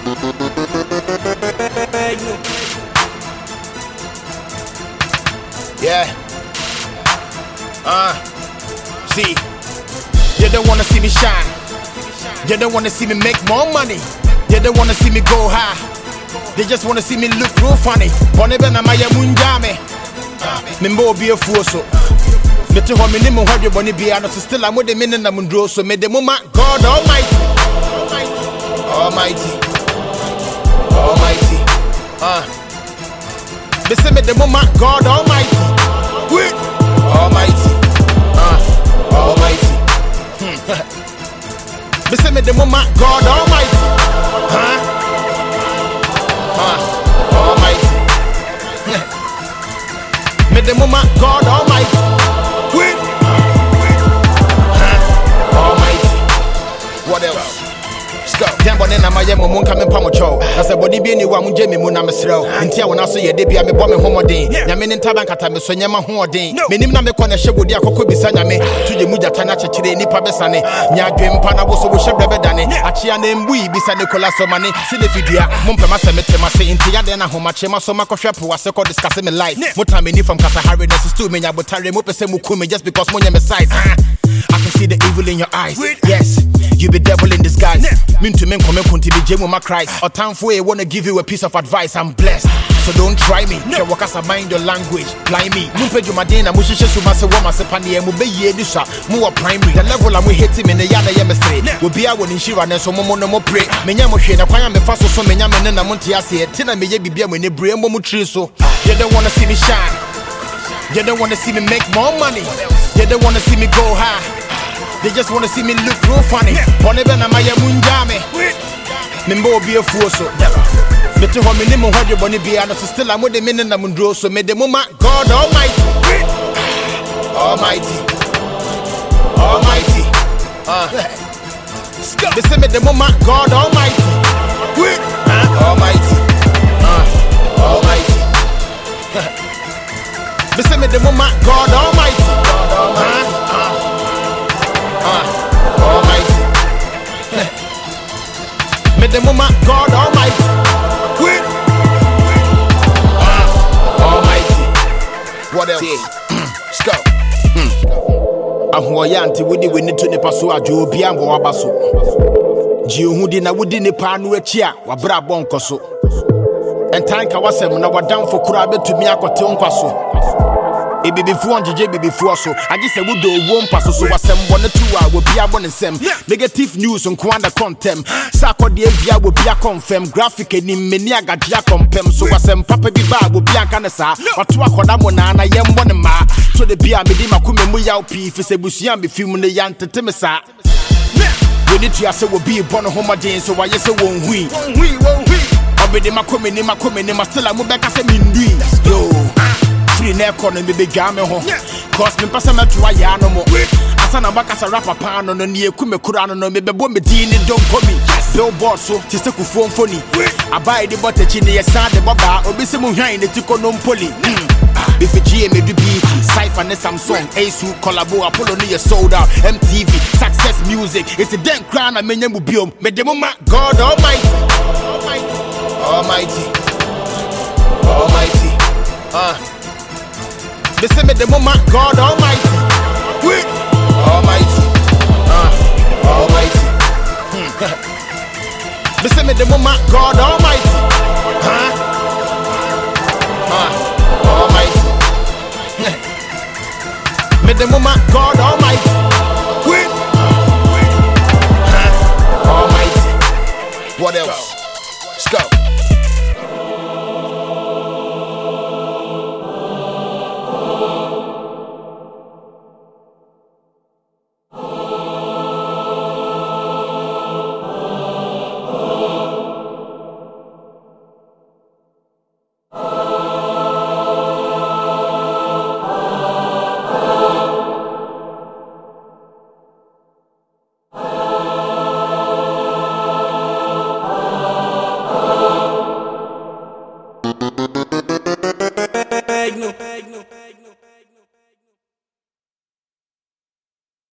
Yeah. See, you don't wanna see me shine. You don't wanna see me make more money. You don't wanna see me go high. They just wanna see me look real funny. Bonebe na maya munjame. Mimbo be a fool so. Me to home ni mo hwadwe boni bia no still am with the meaning na mundro so me de mama God Almighty. Almighty. Almighty. They say me the mama God Almighty. Wait. Almighty. Almighty. They say me the mama God Almighty. Almighty. Me the mama God Almighty. Wait. Almighty. What else? Damn, but then I'm a young woman coming from a show. As a body being you, I'm Jamie Munamesro. Until when I say a debut, I'm a bomb homodine. Yamin and Tabankata, Sonyama Hodin. Minimum the corner show with the Coco Bissaname to the Mujatanacha Chile, Nipa Besane, Yagrim Panaboso, Shabradane, Achia name we beside Nicola Somani, Sinefidia, Mumpamasa Metemase, Intiadena, Homachema, Somako Shapu, was so discussing my life. What time in from Kasahari, this is too many, but I remove Semukumi just because Monya size. I can see the evil in your eyes. Yes, you be devil in disguise. Mean to men come to be Jemu my Christ. Or time for I wanna give you a piece of advice. I'm blessed, so don't try me. No. Work as a mind your language. Blind me. Mumpe Jumadena, Mushisha Sumasa Wamasa Pani, and Mube Yedusha, more primary. The level I'm with him in the Yana Yemestre. Will be out in Shira and so Momo pray. Menyamo Shane, a Payam Faso, so Menyaman and Montiasi, Tina may be when you bring Momutriso. You don't wanna see me shine. You don't wanna see me make more money. You don't wanna see me go high. They just wanna see me look real funny. Bonebe na maya munjame. Mimbo be a fool so. Me to home ni mo hwadwe boni bia no still am with the meaning na mundro so me de mama God Almighty. Almighty. Almighty. They say me de mama God Almighty. Almighty. Almighty. They say me de mama God Almighty. Almighty. Me the mama God Almighty. Almighty. What else? Let's go. Ahoyanti wudi we need to ne paso ajo bia ngo wabaso. Ji ohudi na wudi ne pa no achi a wabra bonko so. Entanka wasem na wadam for kura betumi akote nkwaso. Ebibifu onjeje bibifu so agi se wudo wo mpaso so wasem bone tuwa wo bia bone nsem negative news on kwanda contem sakode bia wo bia confirm graphic ni meni agajia compem so wasem papa bi ba wo bia kan sa wato akoda mo na yembo ne ma so de bia medi makome mu yaw pi fese busua be film ne yantete me sa we need to say wo bi bone homodin so why say won hui obede makome ni mastela mu beka se mindui yo free na economy be game ho cause me pasa metwa ya no mo asa na bakasa rapper pa no no ne ekume kura no no me bebo me din ni don komi billboard so ti se kufuo mfoni abai de botachi ne yesa de boba obese mu hwan ne tiko no mpoli be fiji me do beat Cypher ne Samsung Asu collabo Apollo ne sold out MTV Success Music it's a damn crown na menya mu biom me de mama God Almighty. Almighty. Almighty. They say me the mama God Almighty. Almighty. Almighty. They say me the mama God Almighty. Almighty. Me the mama God Almighty. Almighty. What else?